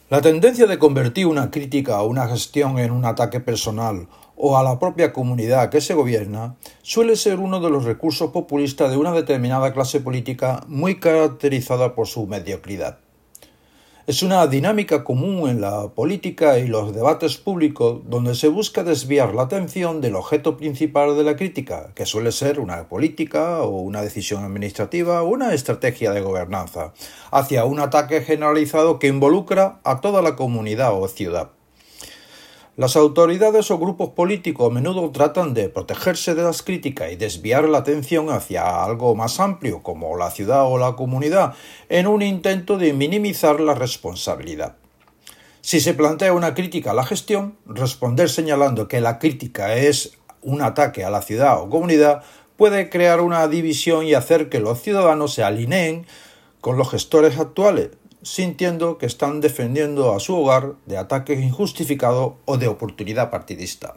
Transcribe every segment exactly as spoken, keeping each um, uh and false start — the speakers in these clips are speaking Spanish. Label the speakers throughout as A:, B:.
A: La tendencia de convertir una crítica o una gestión en un ataque personal o a la propia comunidad que se gobierna suele ser uno de los recursos populistas de una determinada clase política muy caracterizada por su mediocridad. Es una dinámica común en la política y los debates públicos donde se busca desviar la atención del objeto principal de la crítica, que suele ser una política o una decisión administrativa o una estrategia de gobernanza, hacia un ataque generalizado que involucra a toda la comunidad o ciudad. Las autoridades o grupos políticos a menudo tratan de protegerse de las críticas y desviar la atención hacia algo más amplio, como la ciudad o la comunidad, en un intento de minimizar la responsabilidad. Si se plantea una crítica a la gestión, responder señalando que la crítica es un ataque a la ciudad o comunidad puede crear una división y hacer que los ciudadanos se alineen con los gestores actuales, sintiendo que están defendiendo a su hogar de ataques injustificados o de oportunidad partidista.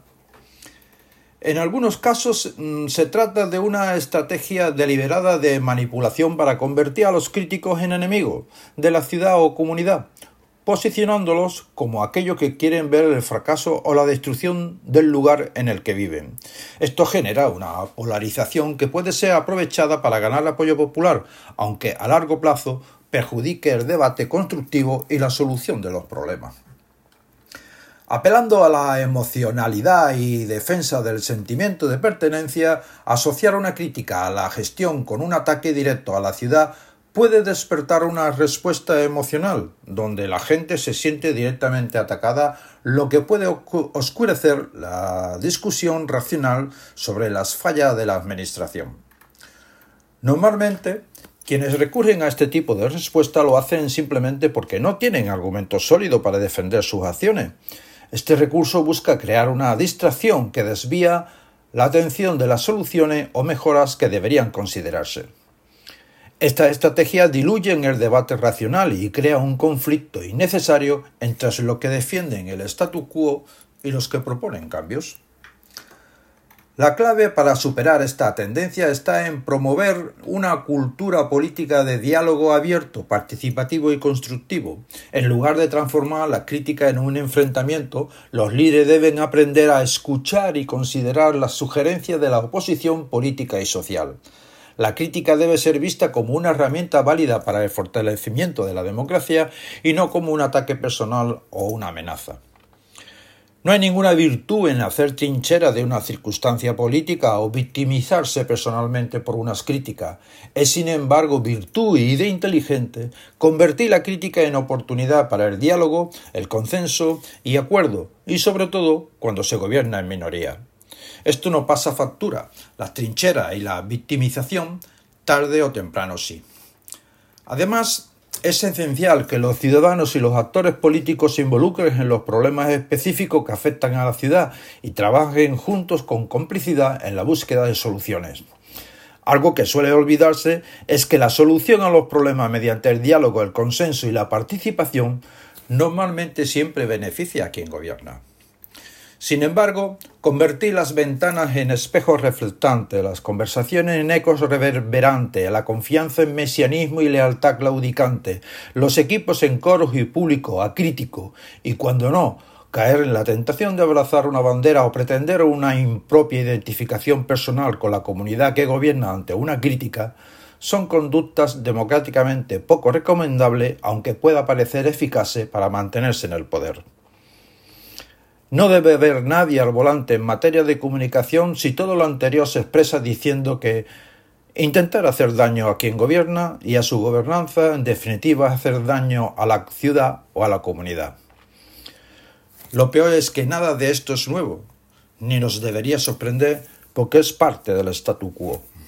A: En algunos casos mmm, se trata de una estrategia deliberada de manipulación para convertir a los críticos en enemigos de la ciudad o comunidad, posicionándolos como aquellos que quieren ver el fracaso o la destrucción del lugar en el que viven. Esto genera una polarización que puede ser aprovechada para ganar apoyo popular, aunque a largo plazo perjudique el debate constructivo y la solución de los problemas. Apelando a la emocionalidad y defensa del sentimiento de pertenencia, asociar una crítica a la gestión con un ataque directo a la ciudad puede despertar una respuesta emocional, donde la gente se siente directamente atacada, lo que puede oscurecer la discusión racional sobre las fallas de la administración. Normalmente, quienes recurren a este tipo de respuesta lo hacen simplemente porque no tienen argumentos sólidos para defender sus acciones. Este recurso busca crear una distracción que desvía la atención de las soluciones o mejoras que deberían considerarse. Esta estrategia diluye en el debate racional y crea un conflicto innecesario entre los que defienden el statu quo y los que proponen cambios. La clave para superar esta tendencia está en promover una cultura política de diálogo abierto, participativo y constructivo. En lugar de transformar la crítica en un enfrentamiento, los líderes deben aprender a escuchar y considerar las sugerencias de la oposición política y social. La crítica debe ser vista como una herramienta válida para el fortalecimiento de la democracia y no como un ataque personal o una amenaza. No hay ninguna virtud en hacer trinchera de una circunstancia política o victimizarse personalmente por unas críticas. Es, sin embargo, virtud y de inteligente convertir la crítica en oportunidad para el diálogo, el consenso y acuerdo, y sobre todo cuando se gobierna en minoría. Esto no pasa factura. Las trincheras y la victimización, tarde o temprano sí. Además, es esencial que los ciudadanos y los actores políticos se involucren en los problemas específicos que afectan a la ciudad y trabajen juntos con complicidad en la búsqueda de soluciones. Algo que suele olvidarse es que la solución a los problemas mediante el diálogo, el consenso y la participación normalmente siempre beneficia a quien gobierna. Sin embargo, convertir las ventanas en espejos reflectantes, las conversaciones en ecos reverberantes, la confianza en mesianismo y lealtad claudicante, los equipos en coros y público acrítico, y cuando no, caer en la tentación de abrazar una bandera o pretender una impropia identificación personal con la comunidad que gobierna ante una crítica, son conductas democráticamente poco recomendables, aunque pueda parecer eficaces para mantenerse en el poder. No debe haber nadie al volante en materia de comunicación si todo lo anterior se expresa diciendo que intentar hacer daño a quien gobierna y a su gobernanza, en definitiva, es hacer daño a la ciudad o a la comunidad. Lo peor es que nada de esto es nuevo, ni nos debería sorprender porque es parte del statu quo.